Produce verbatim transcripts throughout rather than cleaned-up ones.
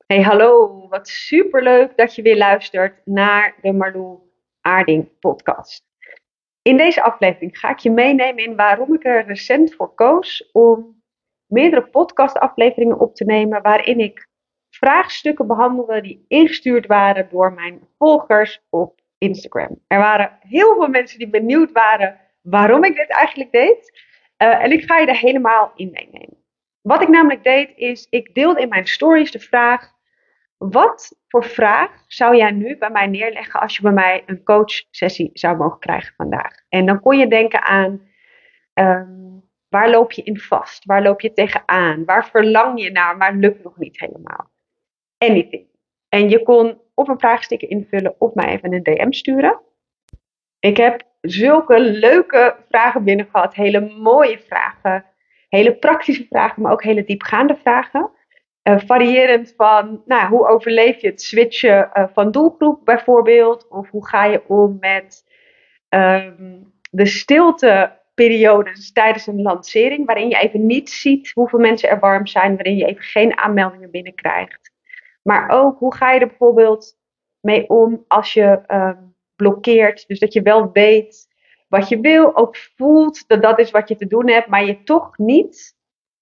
Hey, hallo. Wat superleuk dat je weer luistert naar de Marlou Aarding podcast. In deze aflevering ga ik je meenemen in waarom ik er recent voor koos om meerdere podcastafleveringen op te nemen waarin ik vraagstukken behandelde die ingestuurd waren door mijn volgers op Instagram. Er waren heel veel mensen die benieuwd waren waarom ik dit eigenlijk deed. Uh, en ik ga je er helemaal in meenemen. Wat ik namelijk deed is, ik deelde in mijn stories de vraag: wat voor vraag zou jij nu bij mij neerleggen als je bij mij een coachsessie zou mogen krijgen vandaag? En dan kon je denken aan, um, waar loop je in vast? Waar loop je tegenaan? Waar verlang je naar, maar lukt nog niet helemaal? Anything. En je kon of een vraagsticker invullen of mij even een D M sturen. Ik heb zulke leuke vragen binnen gehad. Hele mooie vragen. Hele praktische vragen, maar ook hele diepgaande vragen. Uh, variërend van, nou, hoe overleef je het switchen uh, van doelgroep bijvoorbeeld? Of hoe ga je om met um, de stilteperiodes tijdens een lancering, waarin je even niet ziet hoeveel mensen er warm zijn, waarin je even geen aanmeldingen binnenkrijgt. Maar ook, hoe ga je er bijvoorbeeld mee om als je um, blokkeert? Dus dat je wel weet wat je wil, ook voelt dat dat is wat je te doen hebt, maar je toch niet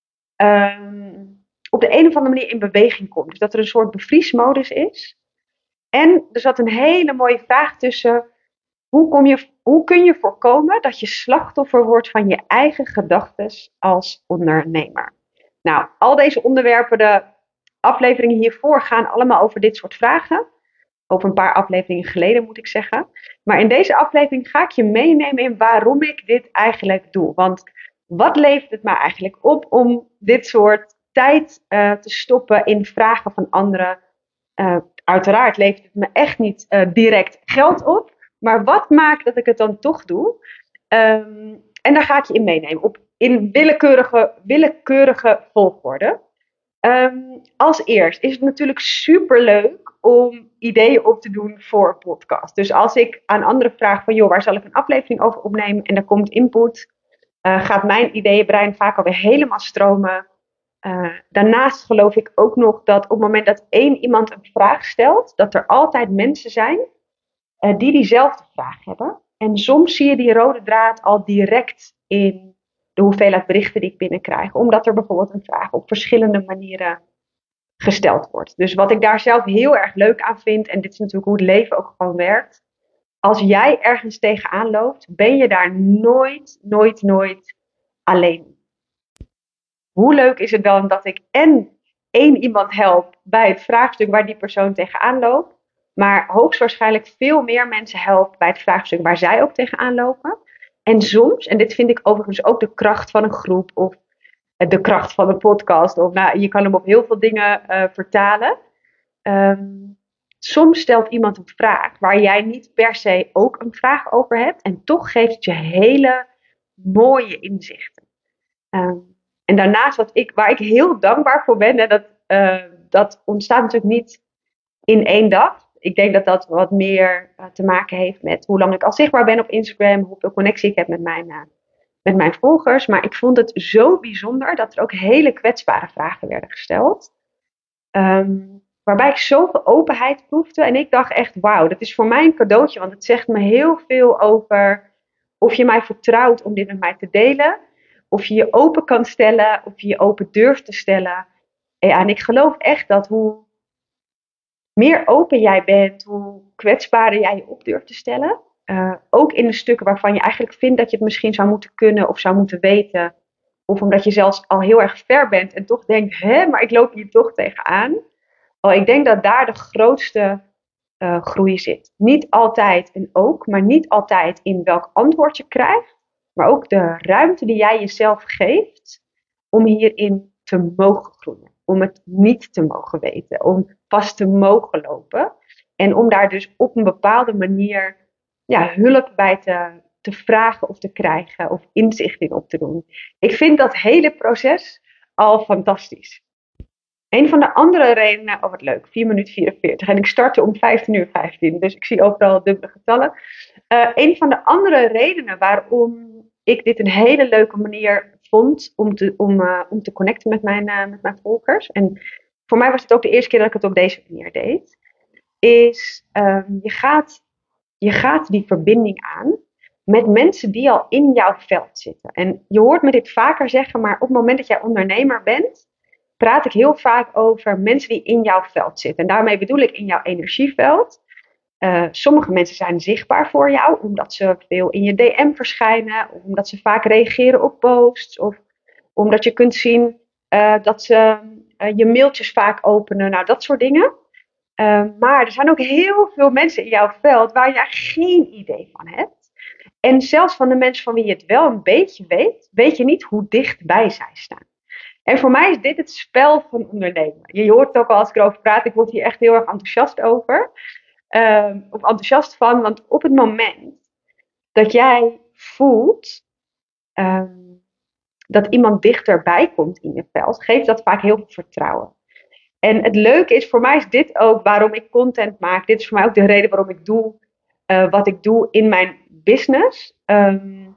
um, op de een of andere manier in beweging komt. Dus dat er een soort bevriesmodus is. En er zat een hele mooie vraag tussen: hoe, kom je, hoe kun je voorkomen dat je slachtoffer wordt van je eigen gedachten als ondernemer? Nou, al deze onderwerpen, de afleveringen hiervoor gaan allemaal over dit soort vragen. Over een paar afleveringen geleden moet ik zeggen. Maar in deze aflevering ga ik je meenemen in waarom ik dit eigenlijk doe. Want wat levert het mij eigenlijk op om dit soort tijd uh, te stoppen in vragen van anderen? Uh, uiteraard levert het me echt niet uh, direct geld op. Maar wat maakt dat ik het dan toch doe? Um, en daar ga ik je in meenemen. Op, in willekeurige, willekeurige volgorde. Um, als eerst is het natuurlijk superleuk om ideeën op te doen voor een podcast. Dus als ik aan anderen vraag van, joh, waar zal ik een aflevering over opnemen? En er komt input, uh, gaat mijn ideeënbrein vaak alweer helemaal stromen. Uh, daarnaast geloof ik ook nog dat op het moment dat één iemand een vraag stelt, dat er altijd mensen zijn uh, die diezelfde vraag hebben. En soms zie je die rode draad al direct in de hoeveelheid berichten die ik binnenkrijg. Omdat er bijvoorbeeld een vraag op verschillende manieren gesteld wordt. Dus wat ik daar zelf heel erg leuk aan vind, en dit is natuurlijk hoe het leven ook gewoon werkt. Als jij ergens tegenaan loopt, ben je daar nooit, nooit, nooit alleen. Hoe leuk is het dan dat ik en één iemand help bij het vraagstuk waar die persoon tegenaan loopt, maar hoogstwaarschijnlijk veel meer mensen help bij het vraagstuk waar zij ook tegenaan lopen. En soms, en dit vind ik overigens ook de kracht van een groep of de kracht van een podcast, of nou, je kan hem op heel veel dingen uh, vertalen. Um, soms stelt iemand een vraag waar jij niet per se ook een vraag over hebt, en toch geeft het je hele mooie inzichten. Um, en daarnaast, wat ik, waar ik heel dankbaar voor ben, en dat, uh, dat ontstaat natuurlijk niet in één dag. Ik denk dat dat wat meer uh, te maken heeft met hoe lang ik al zichtbaar ben op Instagram, hoeveel connectie ik heb met mijn, uh, met mijn volgers. Maar ik vond het zo bijzonder dat er ook hele kwetsbare vragen werden gesteld. Um, waarbij ik zoveel openheid proefde. En ik dacht echt, wauw, dat is voor mij een cadeautje. Want het zegt me heel veel over of je mij vertrouwt om dit met mij te delen. Of je je open kan stellen. Of je je open durft te stellen. Ja, en ik geloof echt dat hoe meer open jij bent, hoe kwetsbaarder jij je op durft te stellen. Uh, ook in de stukken waarvan je eigenlijk vindt dat je het misschien zou moeten kunnen of zou moeten weten. Of omdat je zelfs al heel erg ver bent en toch denkt, hè, maar ik loop hier toch tegenaan. Oh, ik denk dat daar de grootste uh, groei zit. Niet altijd en ook, maar niet altijd in welk antwoord je krijgt. Maar ook de ruimte die jij jezelf geeft om hierin te mogen groeien. Om het niet te mogen weten. Om vast te mogen lopen. En om daar dus op een bepaalde manier ja, hulp bij te, te vragen of te krijgen. Of inzicht in op te doen. Ik vind dat hele proces al fantastisch. Een van de andere redenen, oh wat leuk, vier minuten vierenveertig. En ik startte om vijftien uur vijftien, dus ik zie overal dubbele getallen. Uh, een van de andere redenen waarom ik dit een hele leuke manier vond om te, om, uh, om te connecten met mijn, uh, met mijn volgers. En ik voor mij was het ook de eerste keer dat ik het op deze manier deed, is um, je, gaat, je gaat die verbinding aan met mensen die al in jouw veld zitten. En je hoort me dit vaker zeggen, maar op het moment dat jij ondernemer bent, praat ik heel vaak over mensen die in jouw veld zitten. En daarmee bedoel ik in jouw energieveld. Uh, sommige mensen zijn zichtbaar voor jou, omdat ze veel in je D M verschijnen, of omdat ze vaak reageren op posts, of omdat je kunt zien uh, dat ze uh, je mailtjes vaak openen, nou dat soort dingen. Uh, maar er zijn ook heel veel mensen in jouw veld waar je geen idee van hebt. En zelfs van de mensen van wie je het wel een beetje weet, weet je niet hoe dichtbij zij staan. En voor mij is dit het spel van ondernemen. Je hoort het ook al als ik erover praat, ik word hier echt heel erg enthousiast over. Uh, of enthousiast van, want op het moment dat jij voelt um, dat iemand dichterbij komt in je veld, geeft dat vaak heel veel vertrouwen. En het leuke is, voor mij is dit ook waarom ik content maak. Dit is voor mij ook de reden waarom ik doe uh, wat ik doe in mijn business. Um,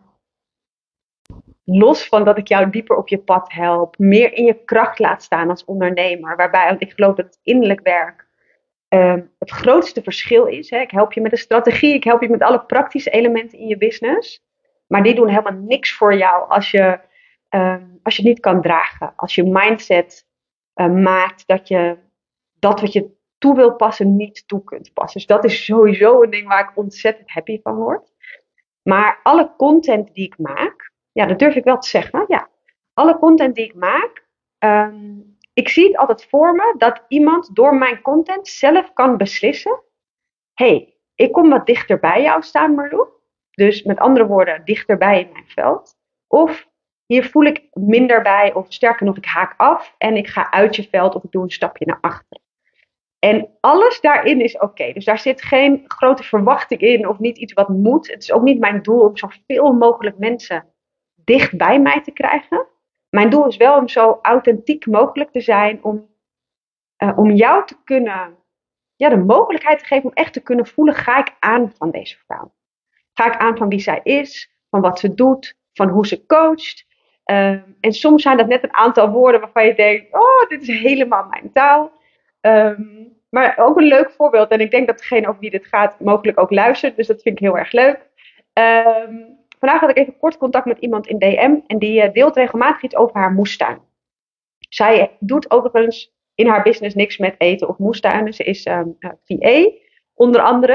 los van dat ik jou dieper op je pad help, meer in je kracht laat staan als ondernemer. Waarbij, want ik geloof dat het innerlijk werk Um, het grootste verschil is, hè, ik help je met de strategie, ik help je met alle praktische elementen in je business. Maar die doen helemaal niks voor jou als je, um, als je het niet kan dragen. Als je mindset uh, maakt dat je dat wat je toe wil passen niet toe kunt passen. Dus dat is sowieso een ding waar ik ontzettend happy van word. Maar alle content die ik maak, ja, dat durf ik wel te zeggen. Ja, alle content die ik maak, um, ik zie het altijd voor me dat iemand door mijn content zelf kan beslissen. Hé, hey, ik kom wat dichter bij jou staan, Marlou. Dus met andere woorden, dichterbij in mijn veld. Of hier voel ik minder bij, of sterker nog, ik haak af en ik ga uit je veld of ik doe een stapje naar achter. En alles daarin is oké. Okay. Dus daar zit geen grote verwachting in of niet iets wat moet. Het is ook niet mijn doel om zoveel mogelijk mensen dicht bij mij te krijgen. Mijn doel is wel om zo authentiek mogelijk te zijn. Om, uh, om jou te kunnen, ja, de mogelijkheid te geven om echt te kunnen voelen. Ga ik aan van deze vrouw? Ga ik aan van wie zij is? Van wat ze doet? Van hoe ze coacht? Uh, en soms zijn dat net een aantal woorden waarvan je denkt. Oh, dit is helemaal mijn taal. Um, maar ook een leuk voorbeeld. En ik denk dat degene over wie dit gaat mogelijk ook luistert. Dus dat vind ik heel erg leuk. Um, vandaag had ik even kort contact met iemand in D M. En die uh, deelt regelmatig iets over haar moestuin. Zij doet overigens in haar business niks met eten of moestuinen. Ze is um, uh, V A, onder andere.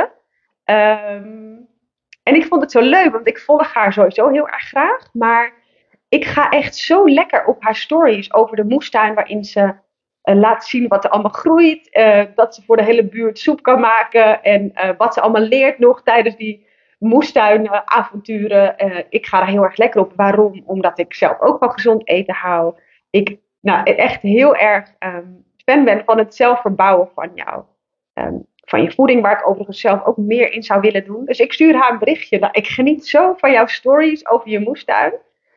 Um, en ik vond het zo leuk, want ik volg haar sowieso heel erg graag. Maar ik ga echt zo lekker op haar stories over de moestuin waarin ze Uh, laat zien wat er allemaal groeit. Uh, dat ze voor de hele buurt soep kan maken. En uh, wat ze allemaal leert nog tijdens die moestuinavonturen. Uh, ik ga er heel erg lekker op. Waarom? Omdat ik zelf ook van gezond eten hou. Ik nou, echt heel erg um, fan ben van het zelf verbouwen van jou. Um, van je voeding, waar ik overigens zelf ook meer in zou willen doen. Dus ik stuur haar een berichtje. Nou, ik geniet zo van jouw stories over je moestuin.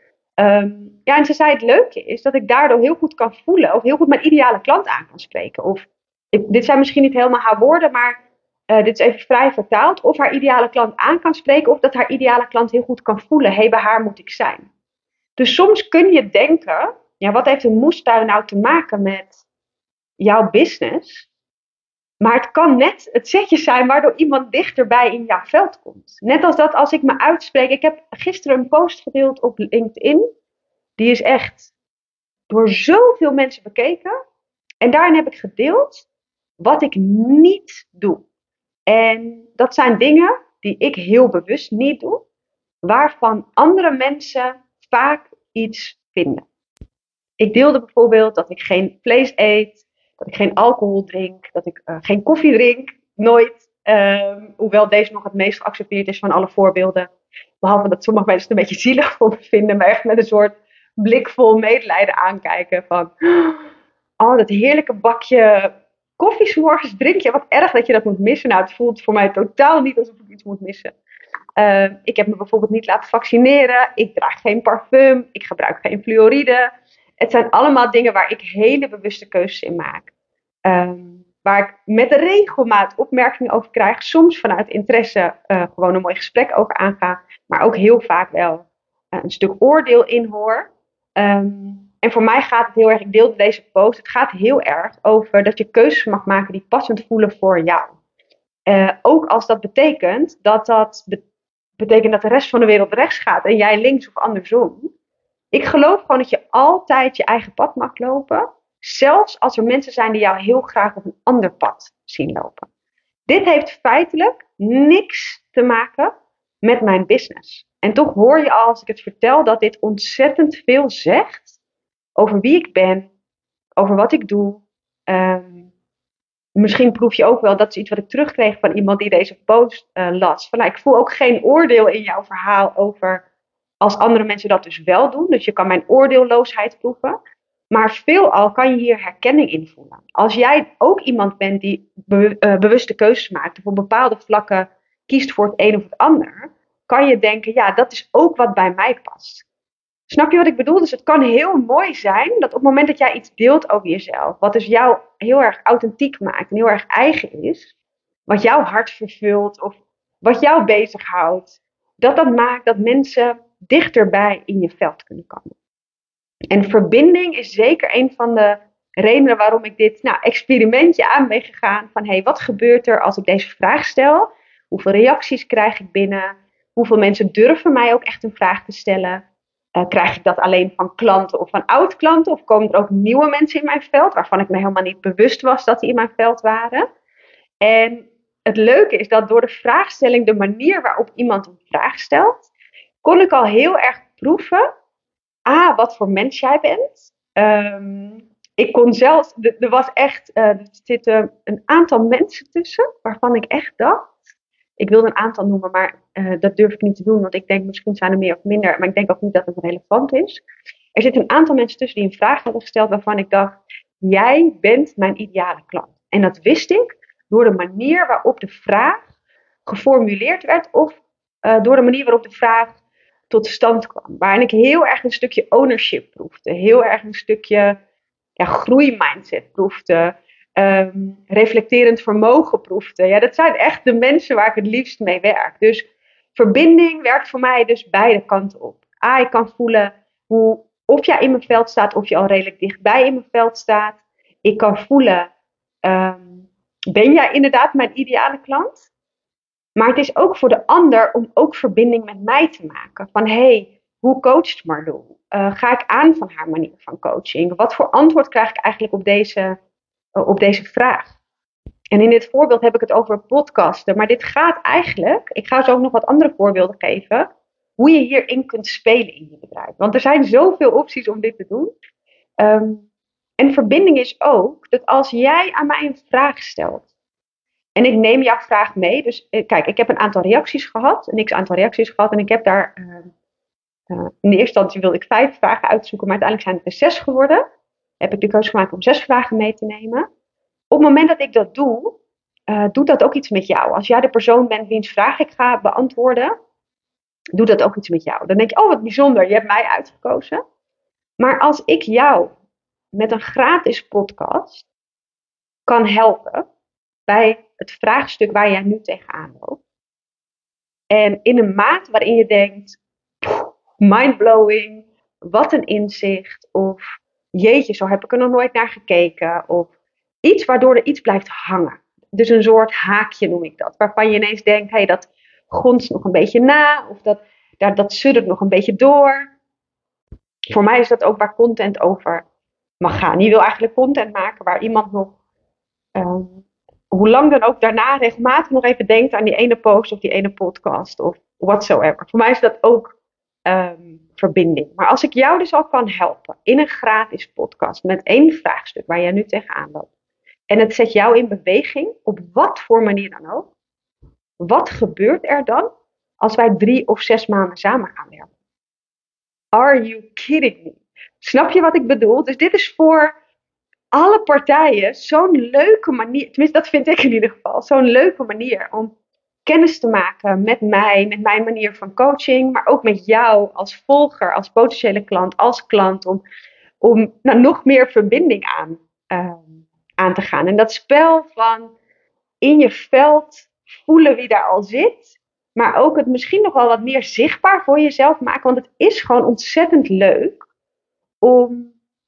Um, ja, en ze zei het leuke is dat ik daardoor heel goed kan voelen of heel goed mijn ideale klant aan kan spreken. Of, ik, dit zijn misschien niet helemaal haar woorden, maar uh, dit is even vrij vertaald. Of haar ideale klant aan kan spreken of dat haar ideale klant heel goed kan voelen. Hé, hey, bij haar moet ik zijn. Dus soms kun je denken, ja, wat heeft een moestuin nou te maken met jouw business? Maar het kan net het setje zijn waardoor iemand dichterbij in jouw veld komt. Net als dat als ik me uitspreek. Ik heb gisteren een post gedeeld op LinkedIn. Die is echt door zoveel mensen bekeken. En daarin heb ik gedeeld wat ik niet doe. En dat zijn dingen die ik heel bewust niet doe. Waarvan andere mensen vaak iets vinden. Ik deelde bijvoorbeeld dat ik geen vlees eet. Dat ik geen alcohol drink. Dat ik uh, geen koffie drink. Nooit. Uh, hoewel deze nog het meest geaccepteerd is van alle voorbeelden. Behalve dat sommige mensen het een beetje zielig voor me vinden. Maar echt met een soort blik vol medelijden aankijken. Van, oh, dat heerlijke bakje koffie 's morgens drink je. Wat erg dat je dat moet missen. Nou, het voelt voor mij totaal niet alsof ik iets moet missen. Uh, ik heb me bijvoorbeeld niet laten vaccineren. Ik draag geen parfum. Ik gebruik geen fluoride. Het zijn allemaal dingen waar ik hele bewuste keuzes in maak. Um, waar ik met regelmaat opmerkingen over krijg. Soms vanuit interesse uh, gewoon een mooi gesprek over aanga. Maar ook heel vaak wel uh, een stuk oordeel in hoor. Um, En voor mij gaat het heel erg, ik deelde deze post, het gaat heel erg over dat je keuzes mag maken die passend voelen voor jou. Uh, ook als dat betekent dat dat be- betekent dat de rest van de wereld rechts gaat en jij links of andersom. Ik geloof gewoon dat je altijd je eigen pad mag lopen. Zelfs als er mensen zijn die jou heel graag op een ander pad zien lopen. Dit heeft feitelijk niks te maken met mijn business. En toch hoor je al als ik het vertel dat dit ontzettend veel zegt over wie ik ben, over wat ik doe. Um, misschien proef je ook wel, dat is iets wat ik terugkreeg van iemand die deze post uh, las. Van, nou, ik voel ook geen oordeel in jouw verhaal over als andere mensen dat dus wel doen. Dus je kan mijn oordeelloosheid proeven. Maar veelal kan je hier herkenning in voelen. Als jij ook iemand bent die be- uh, bewuste keuzes maakt, of op bepaalde vlakken kiest voor het een of het ander, kan je denken, ja, dat is ook wat bij mij past. Snap je wat ik bedoel? Dus het kan heel mooi zijn dat op het moment dat jij iets deelt over jezelf, wat dus jou heel erg authentiek maakt en heel erg eigen is, wat jouw hart vervult of wat jou bezighoudt, dat dat maakt dat mensen dichterbij in je veld kunnen komen. En verbinding is zeker een van de redenen waarom ik dit nou, experimentje aan ben gegaan. Van hey, wat gebeurt er als ik deze vraag stel? Hoeveel reacties krijg ik binnen? Hoeveel mensen durven mij ook echt een vraag te stellen? Uh, krijg ik dat alleen van klanten of van oud-klanten? Of komen er ook nieuwe mensen in mijn veld waarvan ik me helemaal niet bewust was dat die in mijn veld waren? En het leuke is dat door de vraagstelling, de manier waarop iemand een vraag stelt, kon ik al heel erg proeven, ah, wat voor mens jij bent. Um, ik kon zelfs, er was echt, uh, er zitten een aantal mensen tussen waarvan ik echt dacht, ik wilde een aantal noemen, maar uh, dat durf ik niet te doen, want ik denk misschien zijn er meer of minder, maar ik denk ook niet dat het relevant is. Er zitten een aantal mensen tussen die een vraag hadden gesteld waarvan ik dacht, jij bent mijn ideale klant. En dat wist ik door de manier waarop de vraag geformuleerd werd of uh, door de manier waarop de vraag tot stand kwam. Waarin ik heel erg een stukje ownership proefde. Heel erg een stukje ja, groeimindset proefde. Um, reflecterend vermogen proefde. Ja, dat zijn echt de mensen waar ik het liefst mee werk. Dus verbinding werkt voor mij dus beide kanten op. A, ik kan voelen hoe, of jij in mijn veld staat, of je al redelijk dichtbij in mijn veld staat. Ik kan voelen, um, ben jij inderdaad mijn ideale klant? Maar het is ook voor de ander om ook verbinding met mij te maken. Van hey, hoe coacht Marlou? Uh, ga ik aan van haar manier van coaching? Wat voor antwoord krijg ik eigenlijk op deze, uh, op deze vraag? En in dit voorbeeld heb ik het over podcasten. Maar dit gaat eigenlijk, ik ga zo ook nog wat andere voorbeelden geven, hoe je hierin kunt spelen in je bedrijf. Want er zijn zoveel opties om dit te doen. Um, en verbinding is ook dat als jij aan mij een vraag stelt, en ik neem jouw vraag mee. Dus kijk, ik heb een aantal reacties gehad. Een x-aantal reacties gehad. En ik heb daar... Uh, uh, in de eerste instantie wilde ik vijf vragen uitzoeken. Maar uiteindelijk zijn het er zes geworden. Heb ik de keuze gemaakt om zes vragen mee te nemen. Op het moment dat ik dat doe... Uh, doet dat ook iets met jou. Als jij de persoon bent wiens vraag ik ga beantwoorden... doet dat ook iets met jou. Dan denk je, oh wat bijzonder. Je hebt mij uitgekozen. Maar als ik jou met een gratis podcast kan helpen... bij het vraagstuk waar jij nu tegenaan loopt. En in een maat waarin je denkt, mindblowing, wat een inzicht. Of jeetje, zo heb ik er nog nooit naar gekeken. Of iets waardoor er iets blijft hangen. Dus een soort haakje noem ik dat. Waarvan je ineens denkt, hé, hey, dat gonst nog een beetje na. Of dat, dat, dat suddert nog een beetje door. Voor mij is dat ook waar content over mag gaan. Je wil eigenlijk content maken waar iemand nog... Um, hoe lang dan ook daarna regelmatig nog even denkt aan die ene post of die ene podcast of whatsoever. Voor mij is dat ook um, verbinding. Maar als ik jou dus al kan helpen in een gratis podcast met één vraagstuk waar jij nu tegenaan loopt. En het zet jou in beweging, op wat voor manier dan ook. Wat gebeurt er dan als wij drie of zes maanden samen gaan werken? Are you kidding me? Snap je wat ik bedoel? Dus dit is voor... alle partijen zo'n leuke manier, tenminste dat vind ik in ieder geval, zo'n leuke manier om kennis te maken met mij, met mijn manier van coaching, maar ook met jou als volger, als potentiële klant, als klant, om, om nou, nog meer verbinding aan, uh, aan te gaan. En dat spel van in je veld voelen wie daar al zit, maar ook het misschien nog wel wat meer zichtbaar voor jezelf maken, want het is gewoon ontzettend leuk om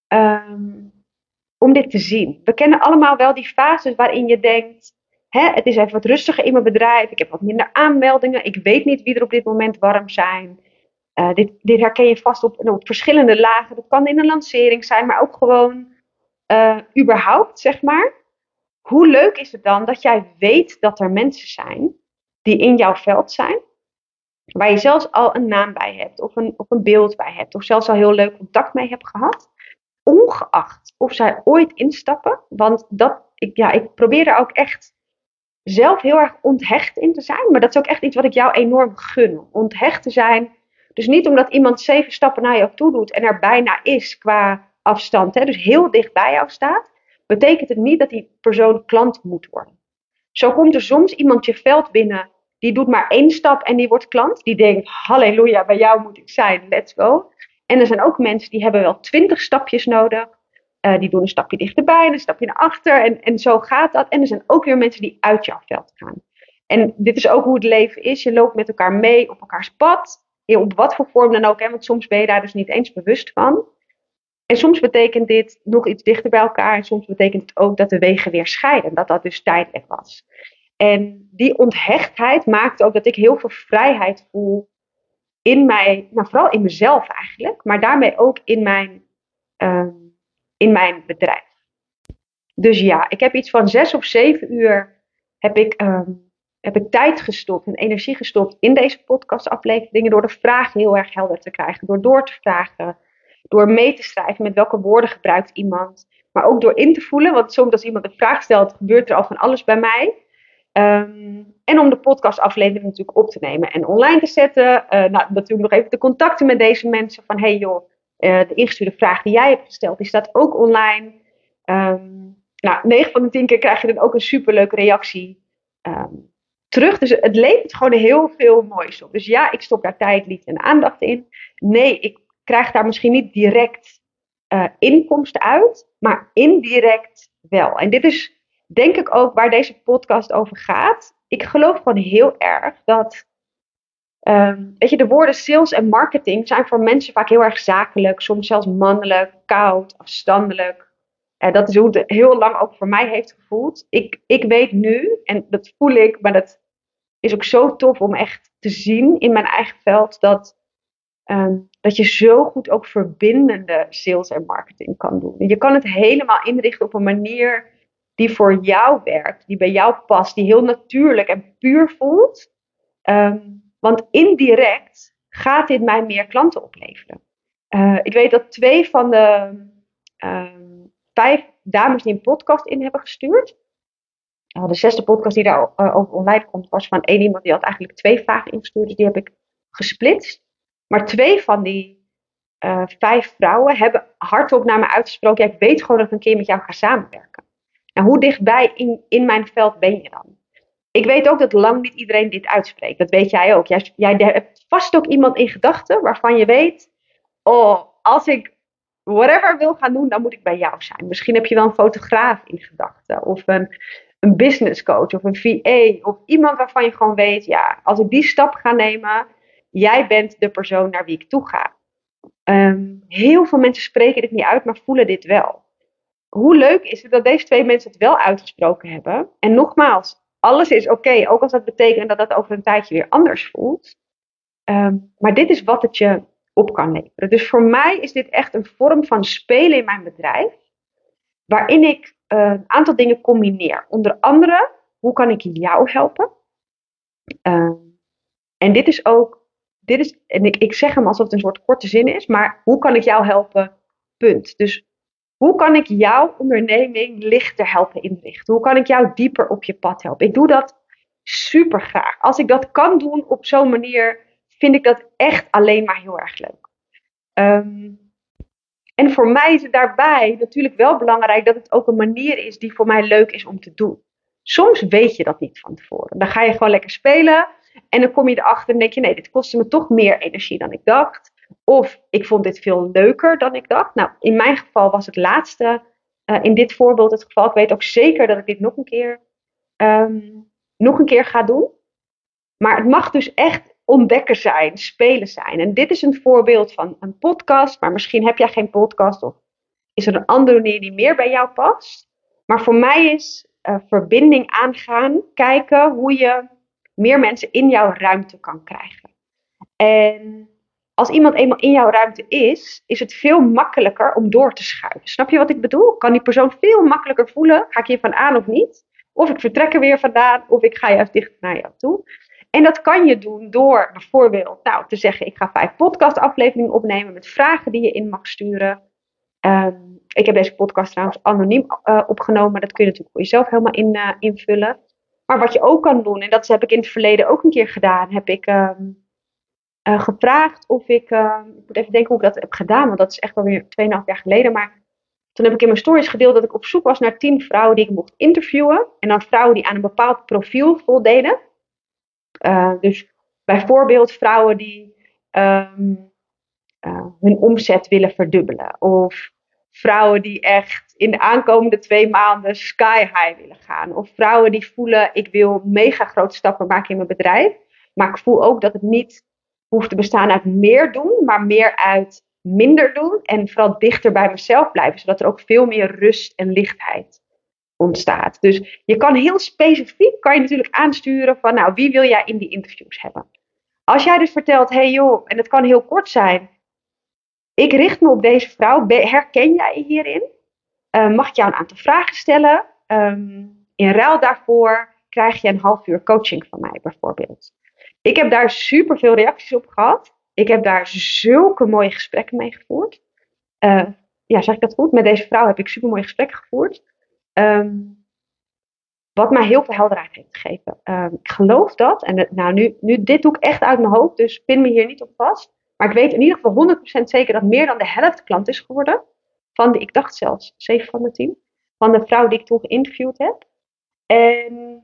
Um, om dit te zien. We kennen allemaal wel die fases waarin je denkt, hè, het is even wat rustiger in mijn bedrijf, ik heb wat minder aanmeldingen, ik weet niet wie er op dit moment warm zijn. Uh, dit, dit herken je vast op, op verschillende lagen. Dat kan in een lancering zijn, maar ook gewoon uh, überhaupt, zeg maar. Hoe leuk is het dan dat jij weet dat er mensen zijn die in jouw veld zijn, waar je zelfs al een naam bij hebt, of een, of een beeld bij hebt, of zelfs al heel leuk contact mee hebt gehad, ongeacht of zij ooit instappen. Want dat, ik, ja, ik probeer er ook echt zelf heel erg onthecht in te zijn, maar dat is ook echt iets wat ik jou enorm gun. Onthecht te zijn. Dus niet omdat iemand zeven stappen naar jou toe doet en er bijna is qua afstand, hè, dus heel dicht bij jou staat, betekent het niet dat die persoon klant moet worden. Zo komt er soms iemand je veld binnen, die doet maar één stap en die wordt klant. Die denkt, halleluja, bij jou moet ik zijn, let's go. En er zijn ook mensen die hebben wel twintig stapjes nodig. Uh, die doen een stapje dichterbij en een stapje naar achter. En, en zo gaat dat. En er zijn ook weer mensen die uit jouw veld gaan. En dit is ook hoe het leven is. Je loopt met elkaar mee op elkaars pad. Op wat voor vorm dan ook. Hè? Want soms ben je daar dus niet eens bewust van. En soms betekent dit nog iets dichter bij elkaar. En soms betekent het ook dat de wegen weer scheiden. Dat dat dus tijdelijk was. En die onthechtheid maakt ook dat ik heel veel vrijheid voel in mij, nou vooral in mezelf eigenlijk, maar daarmee ook in mijn, uh, in mijn bedrijf. Dus ja, ik heb iets van zes of zeven uur heb ik, um, heb ik tijd gestopt en energie gestopt in deze podcastafleveringen door de vragen heel erg helder te krijgen, door door te vragen, door mee te schrijven met welke woorden gebruikt iemand, maar ook door in te voelen, want soms als iemand een vraag stelt, gebeurt er al van alles bij mij. Um, en om de podcastaflevering natuurlijk op te nemen en online te zetten. Uh, nou, natuurlijk nog even de contacten met deze mensen. Van hey joh, uh, de ingestuurde vraag die jij hebt gesteld, die staat ook online. Um, nou, negen van de tien keer krijg je dan ook een superleuke reactie um, terug. Dus het levert gewoon heel veel moois op. Dus ja, ik stop daar tijd, liefde en aandacht in. Nee, ik krijg daar misschien niet direct uh, inkomsten uit, maar indirect wel. En dit is denk ik ook waar deze podcast over gaat. Ik geloof gewoon heel erg dat, um, weet je, de woorden sales en marketing zijn voor mensen vaak heel erg zakelijk, soms zelfs mannelijk, koud, afstandelijk. Uh, dat is hoe het heel lang ook voor mij heeft gevoeld. Ik, ik weet nu, en dat voel ik, maar dat is ook zo tof om echt te zien in mijn eigen veld, dat, um, dat je zo goed ook verbindende sales en marketing kan doen. Je kan het helemaal inrichten op een manier die voor jou werkt, die bij jou past, die heel natuurlijk en puur voelt. Um, want indirect gaat dit mij meer klanten opleveren. Uh, ik weet dat twee van de um, vijf dames die een podcast in hebben gestuurd. Uh, de zesde podcast die daar uh, over online komt was van één iemand die had eigenlijk twee vragen ingestuurd. Dus die heb ik gesplitst. Maar twee van die uh, vijf vrouwen hebben hardop naar me uitgesproken. Ja, ik weet gewoon dat ik een keer met jou ga samenwerken. Nou, hoe dichtbij in, in mijn veld ben je dan? Ik weet ook dat lang niet iedereen dit uitspreekt. Dat weet jij ook. Jij, jij hebt vast ook iemand in gedachten waarvan je weet, oh, als ik whatever wil gaan doen, dan moet ik bij jou zijn. Misschien heb je wel een fotograaf in gedachten. Of een, een business coach of een V A. Of iemand waarvan je gewoon weet, ja, als ik die stap ga nemen, jij bent de persoon naar wie ik toe ga. Um, heel veel mensen spreken dit niet uit, maar voelen dit wel. Hoe leuk is het dat deze twee mensen het wel uitgesproken hebben. En nogmaals, alles is oké. Okay, ook als dat betekent dat dat over een tijdje weer anders voelt. Um, maar dit is wat het je op kan leveren. Dus voor mij is dit echt een vorm van spelen in mijn bedrijf. Waarin ik uh, een aantal dingen combineer. Onder andere, hoe kan ik jou helpen? Um, en dit is ook, dit is, en ik, ik zeg hem alsof het een soort korte zin is. Maar hoe kan ik jou helpen? Punt. Dus hoe kan ik jouw onderneming lichter helpen inrichten? Hoe kan ik jou dieper op je pad helpen? Ik doe dat super graag. Als ik dat kan doen op zo'n manier, vind ik dat echt alleen maar heel erg leuk. Um, en voor mij is het daarbij natuurlijk wel belangrijk dat het ook een manier is die voor mij leuk is om te doen. Soms weet je dat niet van tevoren. Dan ga je gewoon lekker spelen en dan kom je erachter en denk je, nee, dit kostte me toch meer energie dan ik dacht. Of ik vond dit veel leuker dan ik dacht. Nou, in mijn geval was het laatste uh, in dit voorbeeld het geval. Ik weet ook zeker dat ik dit nog een keer, um, nog een keer ga doen. Maar het mag dus echt ontdekken zijn, spelen zijn. En dit is een voorbeeld van een podcast. Maar misschien heb jij geen podcast of is er een andere manier die meer bij jou past. Maar voor mij is uh, verbinding aangaan, kijken hoe je meer mensen in jouw ruimte kan krijgen. En als iemand eenmaal in jouw ruimte is, is het veel makkelijker om door te schuiven. Snap je wat ik bedoel? Kan die persoon veel makkelijker voelen, ga ik hier van aan of niet? Of ik vertrek er weer vandaan, of ik ga juist dicht naar jou toe. En dat kan je doen door bijvoorbeeld nou, te zeggen, ik ga vijf podcastafleveringen opnemen met vragen die je in mag sturen. Um, ik heb deze podcast trouwens anoniem uh, opgenomen, maar dat kun je natuurlijk voor jezelf helemaal in, uh, invullen. Maar wat je ook kan doen, en dat heb ik in het verleden ook een keer gedaan, heb ik um, uh, gevraagd of ik, uh, ik moet even denken hoe ik dat heb gedaan, want dat is echt alweer twee en een half jaar geleden, maar toen heb ik in mijn stories gedeeld dat ik op zoek was naar tien vrouwen die ik mocht interviewen. En dan vrouwen die aan een bepaald profiel voldeden. Uh, dus bijvoorbeeld vrouwen die um, uh, hun omzet willen verdubbelen. Of vrouwen die echt in de aankomende twee maanden sky high willen gaan. Of vrouwen die voelen, ik wil mega grote stappen maken in mijn bedrijf. Maar ik voel ook dat het niet hoeft te bestaan uit meer doen, maar meer uit minder doen. En vooral dichter bij mezelf blijven. Zodat er ook veel meer rust en lichtheid ontstaat. Dus je kan heel specifiek, kan je natuurlijk aansturen van, nou, wie wil jij in die interviews hebben? Als jij dus vertelt, hey joh, en het kan heel kort zijn. Ik richt me op deze vrouw. Herken jij je hierin? Uh, mag ik jou een aantal vragen stellen? Um, in ruil daarvoor krijg je een half uur coaching van mij bijvoorbeeld. Ik heb daar super veel reacties op gehad. Ik heb daar zulke mooie gesprekken mee gevoerd. Uh, ja, zeg ik dat goed? Met deze vrouw heb ik super mooie gesprekken gevoerd. Um, wat mij heel veel helderheid heeft gegeven. Um, ik geloof dat. En het, nou, nu, nu, dit doe ik echt uit mijn hoofd. Dus pin me hier niet op vast. Maar ik weet in ieder geval honderd procent zeker dat meer dan de helft klant is geworden. Van de, ik dacht zelfs zeven van de tien. Van de vrouw die ik toen geïnterviewd heb. En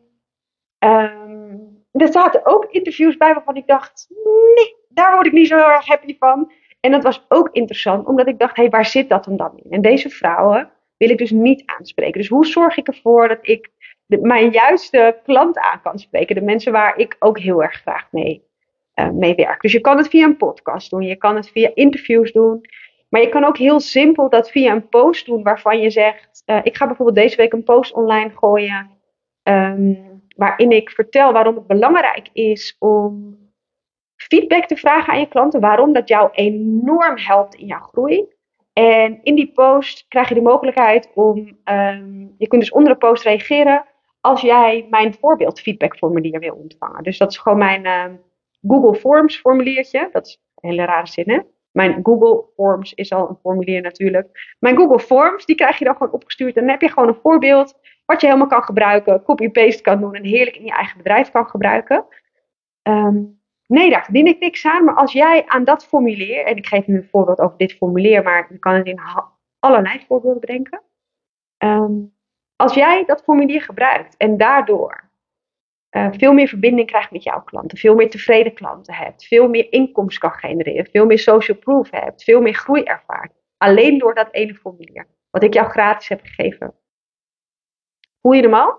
um, er zaten ook interviews bij waarvan ik dacht, nee, daar word ik niet zo heel erg happy van. En dat was ook interessant, omdat ik dacht, hé, hey, waar zit dat hem dan in? En deze vrouwen wil ik dus niet aanspreken. Dus hoe zorg ik ervoor dat ik de, mijn juiste klant aan kan spreken? De mensen waar ik ook heel erg graag mee, uh, mee werk. Dus je kan het via een podcast doen, je kan het via interviews doen. Maar je kan ook heel simpel dat via een post doen waarvan je zegt, uh, ik ga bijvoorbeeld deze week een post online gooien. Um, waarin ik vertel waarom het belangrijk is om feedback te vragen aan je klanten. Waarom dat jou enorm helpt in jouw groei. En in die post krijg je de mogelijkheid om, um, je kunt dus onder de post reageren als jij mijn voorbeeld feedbackformulier wil ontvangen. Dus dat is gewoon mijn uh, Google Forms formuliertje. Dat is een hele rare zin, hè? Mijn Google Forms is al een formulier natuurlijk. Mijn Google Forms, die krijg je dan gewoon opgestuurd. En dan heb je gewoon een voorbeeld wat je helemaal kan gebruiken. Copy-paste kan doen en heerlijk in je eigen bedrijf kan gebruiken. Um, nee, daar verdien ik niks aan. Maar als jij aan dat formulier, en ik geef nu een voorbeeld over dit formulier, maar je kan het in allerlei voorbeelden bedenken. Um, als jij dat formulier gebruikt en daardoor uh, veel meer verbinding krijgt met jouw klanten, veel meer tevreden klanten hebt, veel meer inkomsten kan genereren, veel meer social proof hebt, veel meer groei ervaart. Alleen door dat ene formulier, wat ik jou gratis heb gegeven. Voel je hem al?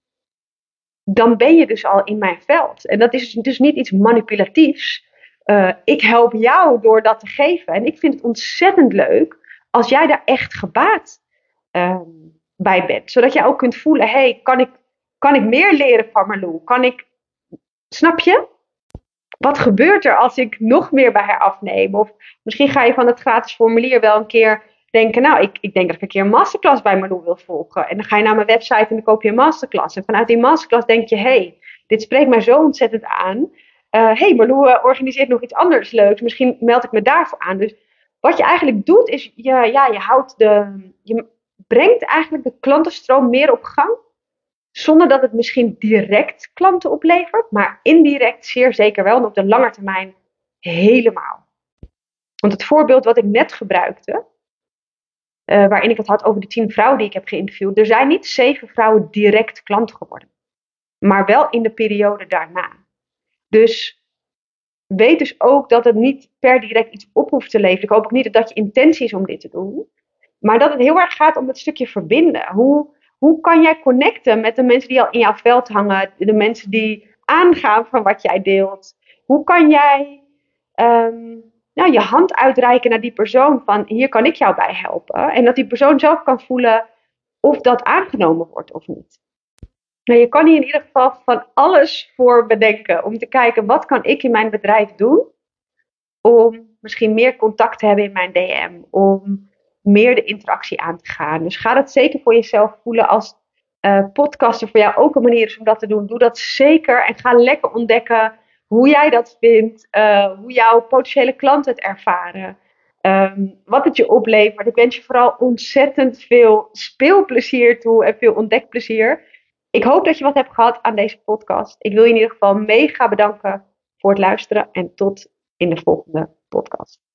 Dan ben je dus al in mijn veld. En dat is dus niet iets manipulatiefs. Uh, ik help jou door dat te geven. En ik vind het ontzettend leuk als jij daar echt gebaat uh, bij bent. Zodat jij ook kunt voelen, hey, kan ik, kan ik meer leren van Marlou? Kan ik, snap je? Wat gebeurt er als ik nog meer bij haar afneem? Of misschien ga je van het gratis formulier wel een keer denken, nou, ik, ik denk dat ik een keer een masterclass bij Marlou wil volgen. En dan ga je naar mijn website en dan koop je een masterclass. En vanuit die masterclass denk je, hey, dit spreekt mij zo ontzettend aan. Uh, hey, Marlou uh, organiseert nog iets anders leuks. Misschien meld ik me daarvoor aan. Dus wat je eigenlijk doet is, je, ja, je houdt de, je brengt eigenlijk de klantenstroom meer op gang. Zonder dat het misschien direct klanten oplevert. Maar indirect zeer zeker wel. En op de lange termijn helemaal. Want het voorbeeld wat ik net gebruikte. Uh, waarin ik het had over de tien vrouwen die ik heb geïnterviewd. Er zijn niet zeven vrouwen direct klant geworden. Maar wel in de periode daarna. Dus weet dus ook dat het niet per direct iets op hoeft te leveren. Ik hoop ook niet dat je intentie is om dit te doen. Maar dat het heel erg gaat om het stukje verbinden. Hoe, hoe kan jij connecten met de mensen die al in jouw veld hangen. De mensen die aangaan van wat jij deelt. Hoe kan jij um, nou, je hand uitreiken naar die persoon van hier kan ik jou bij helpen. En dat die persoon zelf kan voelen of dat aangenomen wordt of niet. Nou, je kan hier in ieder geval van alles voor bedenken. Om te kijken wat kan ik in mijn bedrijf doen. Om misschien meer contact te hebben in mijn D M. Om meer de interactie aan te gaan. Dus ga dat zeker voor jezelf voelen als uh, podcasten voor jou ook een manier is om dat te doen. Doe dat zeker en ga lekker ontdekken hoe jij dat vindt. Uh, hoe jouw potentiële klanten het ervaren. Um, wat het je oplevert. Ik wens je vooral ontzettend veel speelplezier toe en veel ontdekplezier. Ik hoop dat je wat hebt gehad aan deze podcast. Ik wil je in ieder geval mega bedanken voor het luisteren en tot in de volgende podcast.